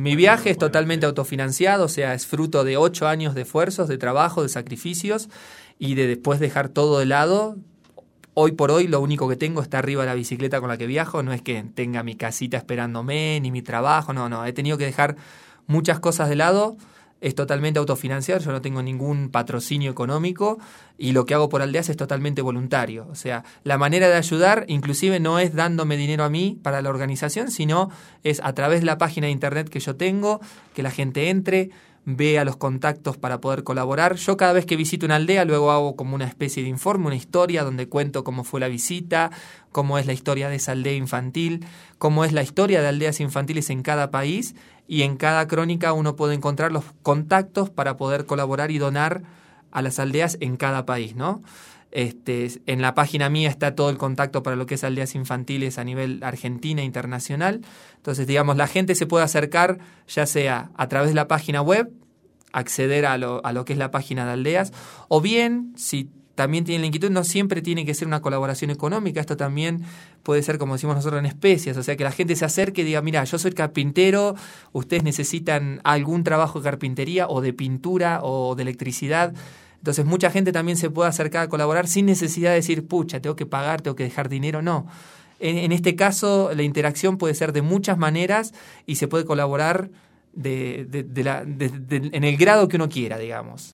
Mi viaje es totalmente autofinanciado, o sea, es fruto de 8 años de esfuerzos, de trabajo, de sacrificios y de después dejar todo de lado. Hoy por hoy lo único que tengo está arriba de la bicicleta con la que viajo, no es que tenga mi casita esperándome, ni mi trabajo, no, he tenido que dejar muchas cosas de lado. Es totalmente autofinanciado, yo no tengo ningún patrocinio económico y lo que hago por Aldeas es totalmente voluntario. O sea, la manera de ayudar inclusive no es dándome dinero a mí para la organización, sino es a través de la página de internet que yo tengo, que la gente entre, vea los contactos para poder colaborar. Yo cada vez que visito una aldea luego hago como una especie de informe, una historia donde cuento cómo fue la visita, cómo es la historia de esa aldea infantil, cómo es la historia de aldeas infantiles en cada país, y en cada crónica uno puede encontrar los contactos para poder colaborar y donar a las aldeas en cada país, ¿no? En la página mía está todo el contacto para lo que es aldeas infantiles a nivel Argentina e internacional. Entonces, digamos, la gente se puede acercar ya sea a través de la página web, acceder a lo que es la página de aldeas, o bien, si también tienen la inquietud, no siempre tiene que ser una colaboración económica, esto también puede ser, como decimos nosotros, en especies, o sea, que la gente se acerque y diga, mira, yo soy carpintero, ustedes necesitan algún trabajo de carpintería o de pintura o de electricidad. Entonces mucha gente también se puede acercar a colaborar sin necesidad de decir, pucha, tengo que pagar, tengo que dejar dinero, no. En este caso, la interacción puede ser de muchas maneras y se puede colaborar en el grado que uno quiera, digamos.